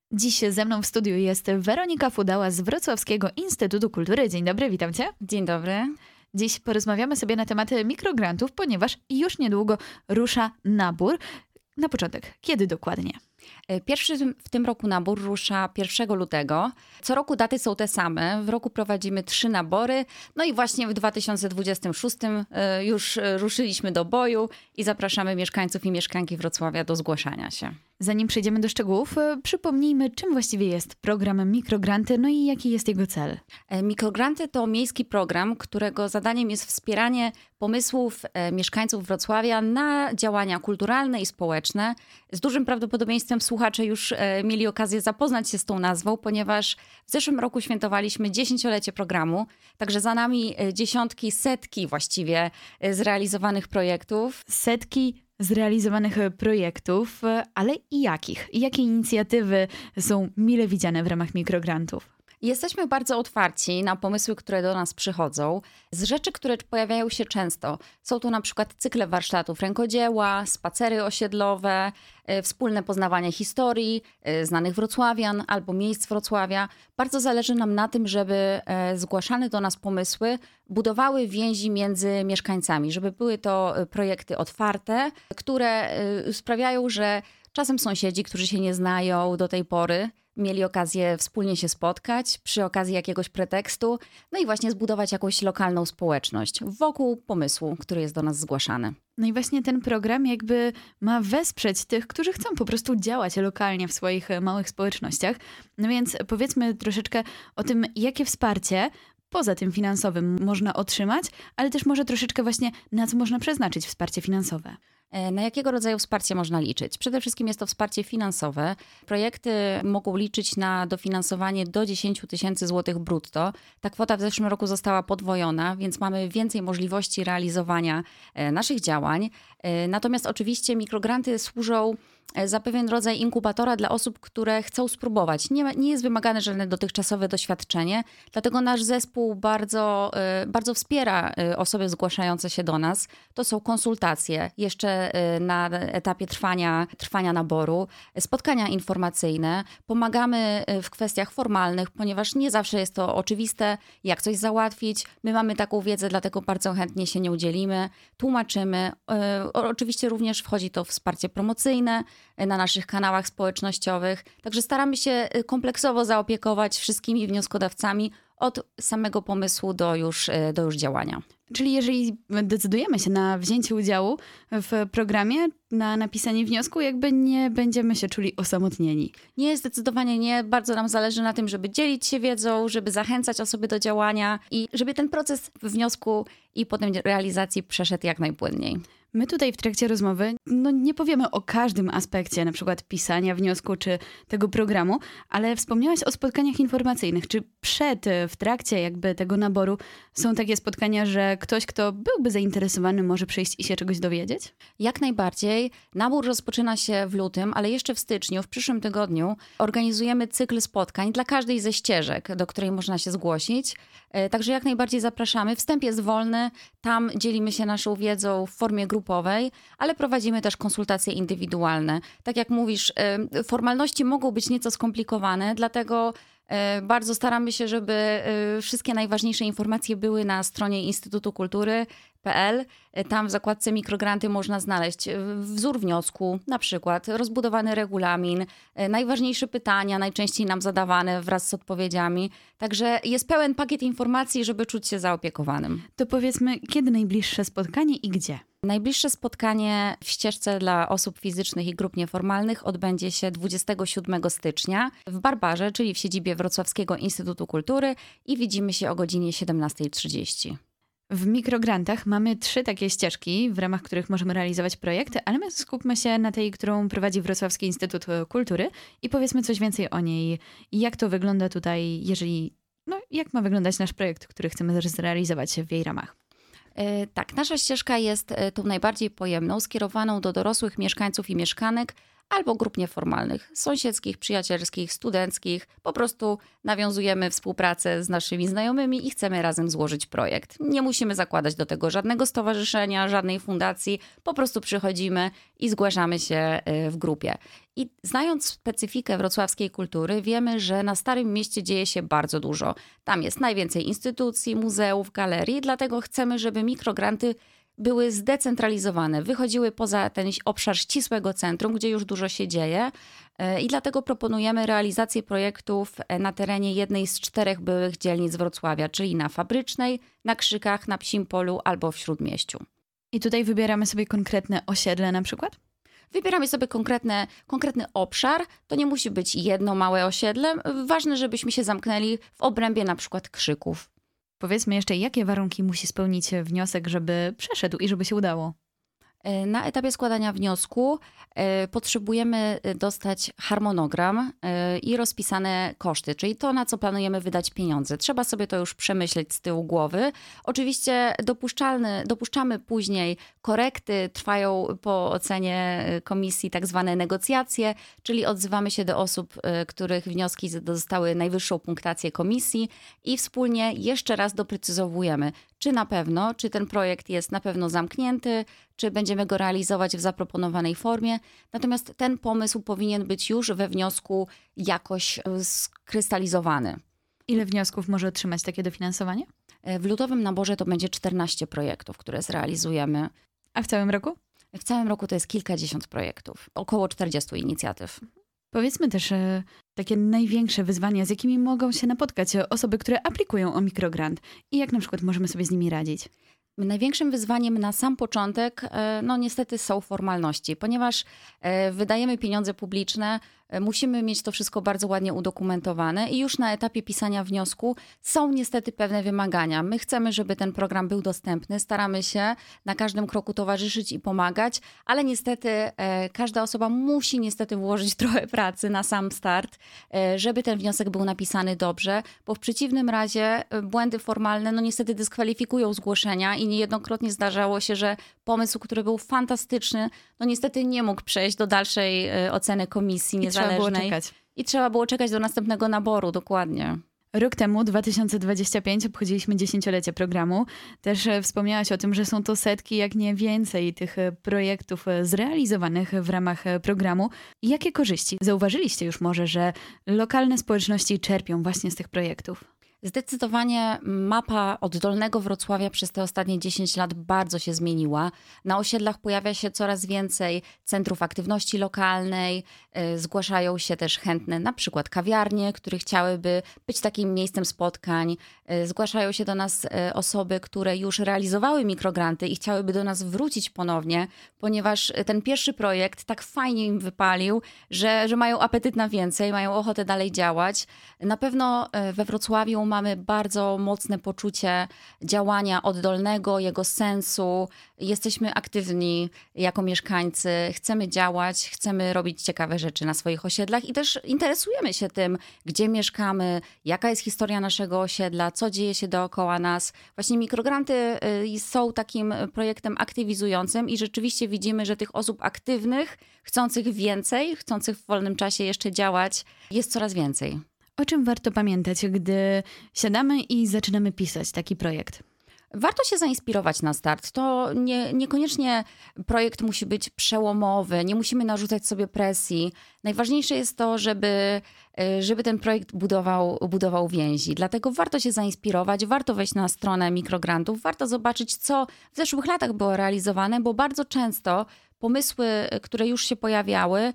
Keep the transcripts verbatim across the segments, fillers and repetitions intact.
Dziś ze mną w studiu jest Weronika Fudała z Wrocławskiego Instytutu Kultury. Dzień dobry, witam cię. Dzień dobry. Dziś porozmawiamy sobie na tematy mikrograntów, ponieważ już niedługo rusza nabór. Na początek, kiedy dokładnie? Pierwszy w tym roku nabór rusza pierwszego lutego. Co roku daty są te same. W roku prowadzimy trzy nabory. No i właśnie w dwa tysiące dwudziestym szóstym już ruszyliśmy do boju i zapraszamy mieszkańców i mieszkanki Wrocławia do zgłaszania się. Zanim przejdziemy do szczegółów, przypomnijmy, czym właściwie jest program Mikrogranty, no i jaki jest jego cel. Mikrogranty to miejski program, którego zadaniem jest wspieranie pomysłów mieszkańców Wrocławia na działania kulturalne i społeczne. Z dużym prawdopodobieństwem słuchacze już mieli okazję zapoznać się z tą nazwą, ponieważ w zeszłym roku świętowaliśmy dziesięciolecie programu, także za nami dziesiątki, setki właściwie zrealizowanych projektów. Setki zrealizowanych projektów, ale i jakich? Jakie inicjatywy są mile widziane w ramach mikrograntów? Jesteśmy bardzo otwarci na pomysły, które do nas przychodzą. Z rzeczy, które pojawiają się często, są to na przykład cykle warsztatów rękodzieła, spacery osiedlowe, wspólne poznawanie historii znanych wrocławian albo miejsc Wrocławia. Bardzo zależy nam na tym, żeby zgłaszane do nas pomysły budowały więzi między mieszkańcami, żeby były to projekty otwarte, które sprawiają, że czasem sąsiedzi, którzy się nie znają do tej pory, mieli okazję wspólnie się spotkać przy okazji jakiegoś pretekstu, no i właśnie zbudować jakąś lokalną społeczność wokół pomysłu, który jest do nas zgłaszany. No i właśnie ten program jakby ma wesprzeć tych, którzy chcą po prostu działać lokalnie w swoich małych społecznościach. No więc powiedzmy troszeczkę o tym, jakie wsparcie poza tym finansowym można otrzymać, ale też może troszeczkę właśnie na co można przeznaczyć wsparcie finansowe. Na jakiego rodzaju wsparcie można liczyć? Przede wszystkim jest to wsparcie finansowe. Projekty mogą liczyć na dofinansowanie do dziesięć tysięcy złotych brutto. Ta kwota w zeszłym roku została podwojona, więc mamy więcej możliwości realizowania naszych działań. Natomiast oczywiście mikrogranty służą za pewien rodzaj inkubatora dla osób, które chcą spróbować. Nie, nie jest wymagane żadne dotychczasowe doświadczenie, dlatego nasz zespół bardzo, bardzo wspiera osoby zgłaszające się do nas. To są konsultacje jeszcze na etapie trwania, trwania naboru, spotkania informacyjne. Pomagamy w kwestiach formalnych, ponieważ nie zawsze jest to oczywiste, jak coś załatwić. My mamy taką wiedzę, dlatego bardzo chętnie się nie udzielimy. Tłumaczymy. Oczywiście również wchodzi to wsparcie promocyjne na naszych kanałach społecznościowych. Także staramy się kompleksowo zaopiekować wszystkimi wnioskodawcami od samego pomysłu do już, do już działania. Czyli jeżeli decydujemy się na wzięcie udziału w programie, na napisanie wniosku, jakby nie będziemy się czuli osamotnieni. Nie, zdecydowanie nie. Bardzo nam zależy na tym, żeby dzielić się wiedzą, żeby zachęcać osoby do działania i żeby ten proces wniosku i potem realizacji przeszedł jak najpłynniej. My tutaj w trakcie rozmowy no nie powiemy o każdym aspekcie, na przykład pisania wniosku czy tego programu, ale wspomniałaś o spotkaniach informacyjnych. Czy przed, w trakcie jakby tego naboru są takie spotkania, że ktoś, kto byłby zainteresowany, może przyjść i się czegoś dowiedzieć? Jak najbardziej. Nabór rozpoczyna się w lutym, ale jeszcze w styczniu, w przyszłym tygodniu organizujemy cykl spotkań dla każdej ze ścieżek, do której można się zgłosić. Także jak najbardziej zapraszamy. Wstęp jest wolny, tam dzielimy się naszą wiedzą w formie grupowej, ale prowadzimy też konsultacje indywidualne. Tak jak mówisz, formalności mogą być nieco skomplikowane, dlatego bardzo staramy się, żeby wszystkie najważniejsze informacje były na stronie Instytutu Kultury kropka p l. Tam w zakładce mikrogranty można znaleźć wzór wniosku, na przykład rozbudowany regulamin, najważniejsze pytania, najczęściej nam zadawane wraz z odpowiedziami. Także jest pełen pakiet informacji, żeby czuć się zaopiekowanym. To powiedzmy, kiedy najbliższe spotkanie i gdzie? Najbliższe spotkanie w ścieżce dla osób fizycznych i grup nieformalnych odbędzie się dwudziestego siódmego stycznia w Barbarze, czyli w siedzibie Wrocławskiego Instytutu Kultury i widzimy się o godzinie siedemnasta trzydzieści. W mikrograntach mamy trzy takie ścieżki, w ramach których możemy realizować projekty, ale my skupmy się na tej, którą prowadzi Wrocławski Instytut Kultury i powiedzmy coś więcej o niej. Jak to wygląda tutaj, jeżeli, no jak ma wyglądać nasz projekt, który chcemy zrealizować w jej ramach? Tak, nasza ścieżka jest tą najbardziej pojemną, skierowaną do dorosłych mieszkańców i mieszkanek, albo grup nieformalnych, sąsiedzkich, przyjacielskich, studenckich. Po prostu nawiązujemy współpracę z naszymi znajomymi i chcemy razem złożyć projekt. Nie musimy zakładać do tego żadnego stowarzyszenia, żadnej fundacji. Po prostu przychodzimy i zgłaszamy się w grupie. I znając specyfikę wrocławskiej kultury, wiemy, że na Starym Mieście dzieje się bardzo dużo. Tam jest najwięcej instytucji, muzeów, galerii, dlatego chcemy, żeby mikrogranty były zdecentralizowane, wychodziły poza ten obszar ścisłego centrum, gdzie już dużo się dzieje i dlatego proponujemy realizację projektów na terenie jednej z czterech byłych dzielnic Wrocławia, czyli na Fabrycznej, na Krzykach, na Psim Polu albo w Śródmieściu. I tutaj wybieramy sobie konkretne osiedle na przykład? Wybieramy sobie konkretne, konkretny obszar. To nie musi być jedno małe osiedle. Ważne, żebyśmy się zamknęli w obrębie na przykład Krzyków. Powiedzmy jeszcze, jakie warunki musi spełnić wniosek, żeby przeszedł i żeby się udało? Na etapie składania wniosku y, potrzebujemy dostać harmonogram y, i rozpisane koszty, czyli to, na co planujemy wydać pieniądze. Trzeba sobie to już przemyśleć z tyłu głowy. Oczywiście dopuszczalny, dopuszczamy później korekty, trwają po ocenie komisji tak zwane negocjacje, czyli odzywamy się do osób, y, których wnioski dostały najwyższą punktację komisji i wspólnie jeszcze raz doprecyzowujemy, czy na pewno, czy ten projekt jest na pewno zamknięty, czy będziemy go realizować w zaproponowanej formie. Natomiast ten pomysł powinien być już we wniosku jakoś skrystalizowany. Ile wniosków może otrzymać takie dofinansowanie? W lutowym naborze to będzie czternaście projektów, które zrealizujemy. A w całym roku? W całym roku to jest kilkadziesiąt projektów, około czterdziestu inicjatyw. Powiedzmy też e, takie największe wyzwania, z jakimi mogą się napotkać osoby, które aplikują o mikrogrant i jak na przykład możemy sobie z nimi radzić? Największym wyzwaniem na sam początek, no niestety są formalności, ponieważ wydajemy pieniądze publiczne, musimy mieć to wszystko bardzo ładnie udokumentowane i już na etapie pisania wniosku są niestety pewne wymagania. My chcemy, żeby ten program był dostępny, staramy się na każdym kroku towarzyszyć i pomagać, ale niestety każda osoba musi niestety włożyć trochę pracy na sam start, żeby ten wniosek był napisany dobrze, bo w przeciwnym razie błędy formalne no niestety dyskwalifikują zgłoszenia i niejednokrotnie zdarzało się, że pomysł, który był fantastyczny, no niestety nie mógł przejść do dalszej oceny komisji niezależnej. Trzeba było czekać. I trzeba było czekać do następnego naboru, dokładnie. Rok temu, dwa tysiące dwudziesty piąty, obchodziliśmy dziesięciolecie programu. Też wspomniałaś o tym, że są to setki, jak nie więcej tych projektów zrealizowanych w ramach programu. Jakie korzyści zauważyliście już może, że lokalne społeczności czerpią właśnie z tych projektów? Zdecydowanie mapa oddolnego Wrocławia przez te ostatnie dziesięć lat bardzo się zmieniła. Na osiedlach pojawia się coraz więcej centrów aktywności lokalnej. Zgłaszają się też chętne na przykład kawiarnie, które chciałyby być takim miejscem spotkań. Zgłaszają się do nas osoby, które już realizowały mikrogranty i chciałyby do nas wrócić ponownie, ponieważ ten pierwszy projekt tak fajnie im wypalił, że, że mają apetyt na więcej, mają ochotę dalej działać. Na pewno we Wrocławiu mamy bardzo mocne poczucie działania oddolnego, jego sensu. Jesteśmy aktywni jako mieszkańcy, chcemy działać, chcemy robić ciekawe rzeczy na swoich osiedlach i też interesujemy się tym, gdzie mieszkamy, jaka jest historia naszego osiedla, co dzieje się dookoła nas. Właśnie mikrogranty są takim projektem aktywizującym i rzeczywiście widzimy, że tych osób aktywnych, chcących więcej, chcących w wolnym czasie jeszcze działać, jest coraz więcej. O czym warto pamiętać, gdy siadamy i zaczynamy pisać taki projekt? Warto się zainspirować na start. To nie, niekoniecznie projekt musi być przełomowy, nie musimy narzucać sobie presji. Najważniejsze jest to, żeby, żeby ten projekt budował, budował więzi. Dlatego warto się zainspirować, warto wejść na stronę mikrograntów, warto zobaczyć, co w zeszłych latach było realizowane, bo bardzo często pomysły, które już się pojawiały,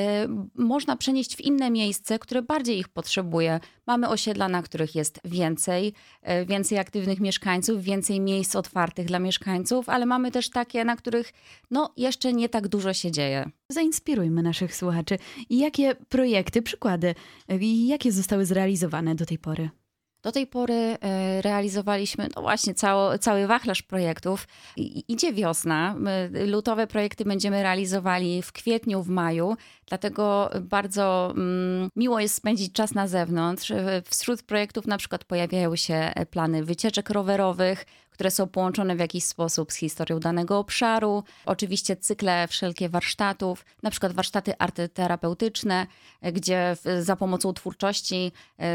można przenieść w inne miejsce, które bardziej ich potrzebuje. Mamy osiedla, na których jest więcej, więcej aktywnych mieszkańców, więcej miejsc otwartych dla mieszkańców, ale mamy też takie, na których no, jeszcze nie tak dużo się dzieje. Zainspirujmy naszych słuchaczy. Jakie projekty, przykłady, jakie zostały zrealizowane do tej pory? Do tej pory realizowaliśmy no właśnie cało, cały wachlarz projektów. I, idzie wiosna. My lutowe projekty będziemy realizowali w kwietniu, w maju. Dlatego bardzo mm, miło jest spędzić czas na zewnątrz. Wśród projektów na przykład pojawiają się plany wycieczek rowerowych, które są połączone w jakiś sposób z historią danego obszaru. Oczywiście cykle wszelkie warsztatów, na przykład warsztaty arteterapeutyczne, gdzie za pomocą twórczości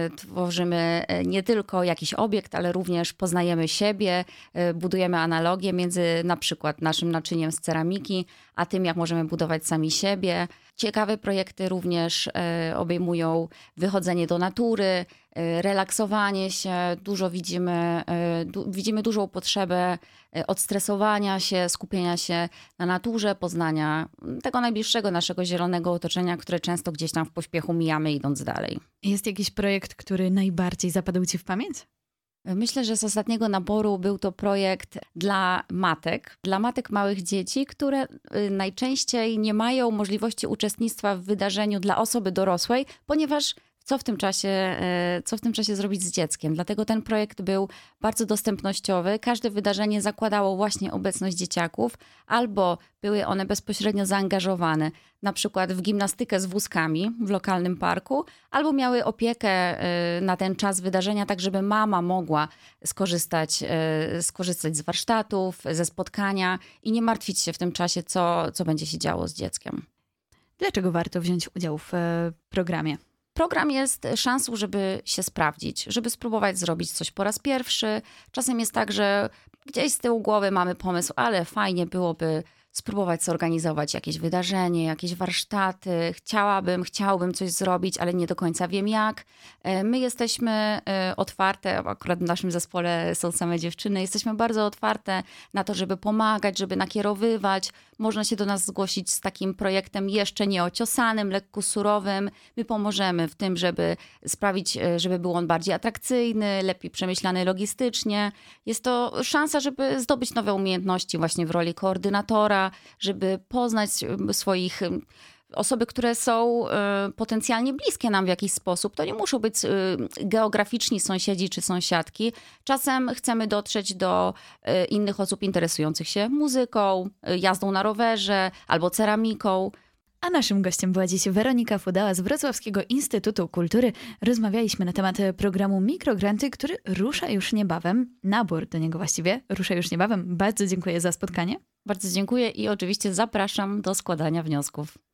tworzymy nie tylko jakiś obiekt, ale również poznajemy siebie, budujemy analogię między na przykład naszym naczyniem z ceramiki, a tym, jak możemy budować sami siebie. Ciekawe projekty również obejmują wychodzenie do natury, relaksowanie się. Dużo widzimy, du, widzimy dużą potrzebę odstresowania się, skupienia się na naturze, poznania tego najbliższego naszego zielonego otoczenia, które często gdzieś tam w pośpiechu mijamy, idąc dalej. Jest jakiś projekt, który najbardziej zapadł ci w pamięć? Myślę, że z ostatniego naboru był to projekt dla matek, dla matek małych dzieci, które najczęściej nie mają możliwości uczestnictwa w wydarzeniu dla osoby dorosłej, ponieważ co w tym czasie, co w tym czasie zrobić z dzieckiem. Dlatego ten projekt był bardzo dostępnościowy. Każde wydarzenie zakładało właśnie obecność dzieciaków, albo były one bezpośrednio zaangażowane, na przykład w gimnastykę z wózkami w lokalnym parku, albo miały opiekę na ten czas wydarzenia, tak żeby mama mogła skorzystać, skorzystać z warsztatów, ze spotkania i nie martwić się w tym czasie, co, co będzie się działo z dzieckiem. Dlaczego warto wziąć udział w programie? Program jest szansą, żeby się sprawdzić, żeby spróbować zrobić coś po raz pierwszy. Czasem jest tak, że gdzieś z tyłu głowy mamy pomysł, ale fajnie byłoby spróbować zorganizować jakieś wydarzenie, jakieś warsztaty. Chciałabym, chciałbym coś zrobić, ale nie do końca wiem jak. My jesteśmy otwarte, akurat w naszym zespole są same dziewczyny, jesteśmy bardzo otwarte na to, żeby pomagać, żeby nakierowywać. Można się do nas zgłosić z takim projektem jeszcze nieociosanym, lekko surowym. My pomożemy w tym, żeby sprawić, żeby był on bardziej atrakcyjny, lepiej przemyślany logistycznie. Jest to szansa, żeby zdobyć nowe umiejętności właśnie w roli koordynatora, żeby poznać swoich osoby, które są potencjalnie bliskie nam w jakiś sposób. To nie muszą być geograficzni sąsiedzi czy sąsiadki. Czasem chcemy dotrzeć do innych osób interesujących się muzyką, jazdą na rowerze albo ceramiką. A naszym gościem była dziś Weronika Fudała z Wrocławskiego Instytutu Kultury. Rozmawialiśmy na temat programu Mikrogranty, który rusza już niebawem. Nabór do niego właściwie rusza już niebawem. Bardzo dziękuję za spotkanie. Bardzo dziękuję i oczywiście zapraszam do składania wniosków.